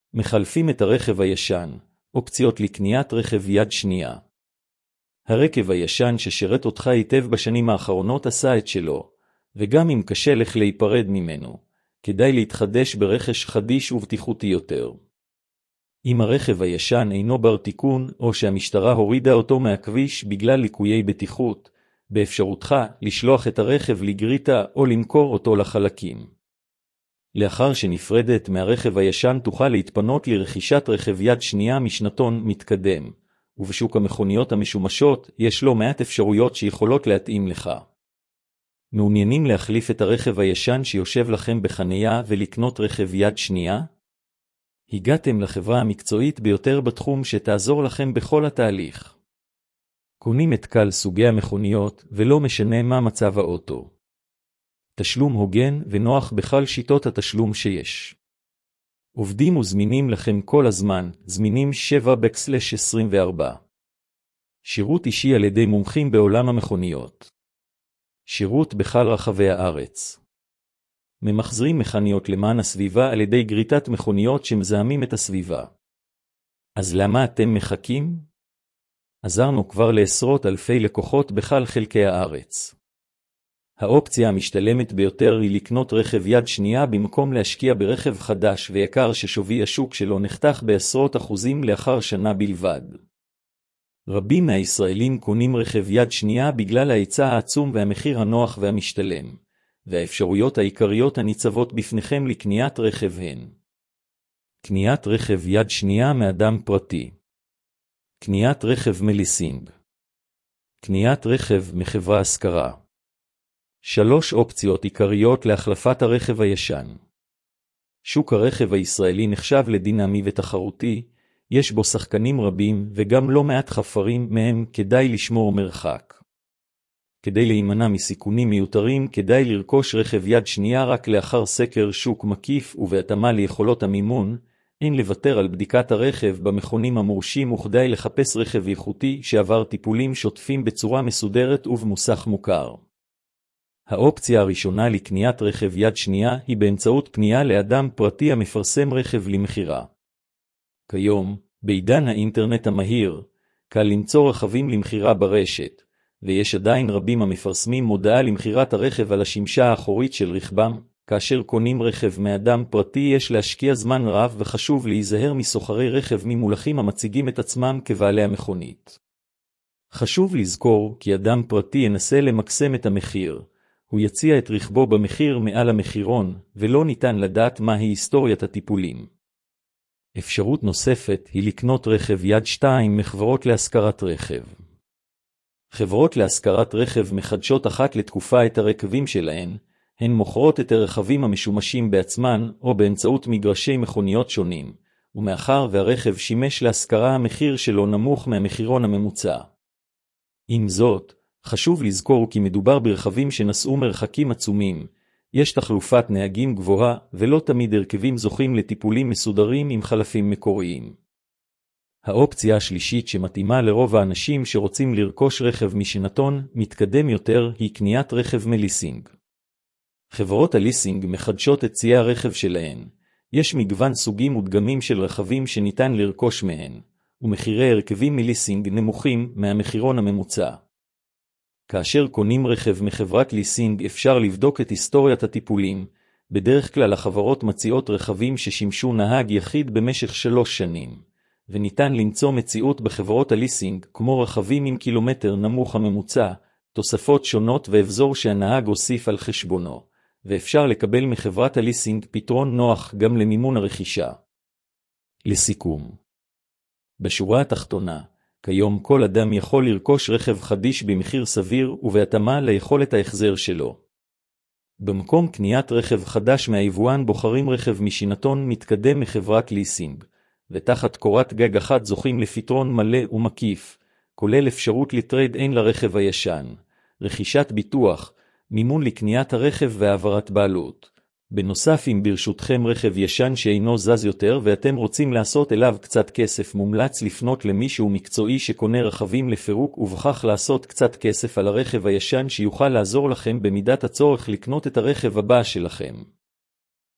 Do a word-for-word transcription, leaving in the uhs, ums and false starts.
מחלפים את הרכב הישן, אופציות לקניית רכב יד שנייה. הרכב הישן ששירת אותך היטב בשנים האחרונות עשה את שלו, וגם אם קשה לך להיפרד ממנו, כדאי להתחדש ברכש חדיש ובטיחותי יותר. אם הרכב הישן אינו בר תיקון, או שהמשטרה הורידה אותו מהכביש בגלל ליקויי בטיחות, באפשרותך לשלוח את הרכב לגריטה או למכור אותו לחלקים. לאחר שנפרדת מהרכב הישן תוכל להתפנות לרכישת רכב יד שנייה משנתון מתקדם, ובשוק המכוניות המשומשות יש לא מעט אפשרויות שיכולות להתאים לך. מעוניינים להחליף את הרכב הישן שיושב לכם בחנייה ולקנות רכב יד שנייה? הגעתם לחברה המקצועית ביותר בתחום שתעזור לכם בכל התהליך. קונים את כל סוגי המכוניות ולא משנה מה מצב האוטו. תשלום הוגן ונוח בכל שיטות התשלום שיש. עובדים וזמינים לכם כל הזמן, זמינים שבע עשרים וארבע. שירות אישי על ידי מומחים בעולם המכוניות. שירות בכל רחבי הארץ. ממחזרים מכניות למען הסביבה על ידי גריטת מכוניות שמזהמים את הסביבה. אז למה אתם מחכים? עזרנו כבר לעשרות אלפי לקוחות בכל חלקי הארץ. האופציה המשתלמת ביותר היא לקנות רכב יד שנייה במקום להשקיע ברכב חדש ויקר ששווי השוק שלו נחתך בעשרות אחוזים לאחר שנה בלבד. רבים מהישראלים קונים רכב יד שנייה בגלל ההיצע העצום והמחיר הנוח והמשתלם, והאפשרויות העיקריות הניצבות בפניכם לקניית רכב הן: קניית רכב יד שנייה מאדם פרטי, קניית רכב מליסינג, קניית רכב מחברה השכרה. שלוש אופציות עיקריות להחלפת הרכב הישן. שוק הרכב הישראלי נחשב לדינמי ותחרותי, יש בו שחקנים רבים וגם לא מעט חפרים מהם כדאי לשמור מרחק. כדי להימנע מסיכונים מיותרים כדאי לרכוש רכב יד שנייה רק לאחר סקר שוק מקיף ובהתאמה ליכולות המימון, אין לוותר על בדיקת הרכב במכונים המורשים וכדאי לחפש רכב איכותי שעבר טיפולים שוטפים בצורה מסודרת ובמוסך מוכר. האופציה הראשונה לקניית רכב יד שנייה היא באמצעות פנייה לאדם פרטי המפרסם רכב למחירה. כיום, בעידן האינטרנט המהיר, קל למצוא רכבים למחירה ברשת, ויש עדיין רבים המפרסמים מודעה למחירת הרכב על השמשה האחורית של רכבם. כאשר קונים רכב מאדם פרטי יש להשקיע זמן רב וחשוב להיזהר מסוחרי רכב ממולכים המציגים את עצמם כבעלי המכונית. חשוב לזכור כי אדם פרטי ינסה למקסם את המחיר, הוא יציע את רכבו במחיר מעל המחירון, ולא ניתן לדעת מהי היסטוריית הטיפולים. אפשרות נוספת היא לקנות רכב יד שתיים מחברות להשכרת רכב. חברות להשכרת רכב מחדשות אחת לתקופה את הרכבים שלהן, הן מוכרות את הרכבים המשומשים בעצמן או באמצעות מגרשי מכוניות שונים, ומאחר והרכב שימש להשכרה המחיר שלו נמוך מהמחירון הממוצע. עם זאת, חשוב לזכור כי מדובר ברכבים שנסעו מרחקים עצומים, יש תחלופת נהגים גבוהה ולא תמיד הרכבים זוכים לטיפולים מסודרים עם חלפים מקוריים. האופציה השלישית שמתאימה לרוב האנשים שרוצים לרכוש רכב משנתון מתקדם יותר היא קניית רכב מליסינג. חברות הליסינג מחדשות את ציי הרכב שלהן, יש מגוון סוגים ודגמים של רכבים שניתן לרכוש מהן, ומחירי הרכבים מליסינג נמוכים מהמחירון הממוצע. כאשר קונים רכב מחברת ליסינג אפשר לבדוק את היסטוריית הטיפולים, בדרך כלל החברות מציעות רכבים ששימשו נהג יחיד במשך שלוש שנים, וניתן למצוא מציאות בחברות הליסינג כמו רכבים עם קילומטר נמוך הממוצע, תוספות שונות ואבזור שהנהג הוסיף על חשבונו, ואפשר לקבל מחברת הליסינג פתרון נוח גם למימון הרכישה. לסיכום, בשורה התחתונה, כיום כל אדם יכול לרכוש רכב חדיש במחיר סביר ובהתאמה ליכולת ההחזר שלו. במקום קניית רכב חדש מהיבואן בוחרים רכב משנתון מתקדם מחברת ליסינג, ותחת קורת גג אחת זוכים לפתרון מלא ומקיף, כולל אפשרות לטרייד אין לרכב הישן, רכישת ביטוח, מימון לקניית הרכב והעברת בעלות. בנוסף, אם ברשותכם רכב ישן שאינו זז יותר ואתם רוצים לעשות אליו קצת כסף, מומלץ לפנות למישהו מקצועי שקונה רכבים לפירוק ובכך לעשות קצת כסף על הרכב הישן שיוכל לעזור לכם במידת הצורך לקנות את הרכב הבא שלכם.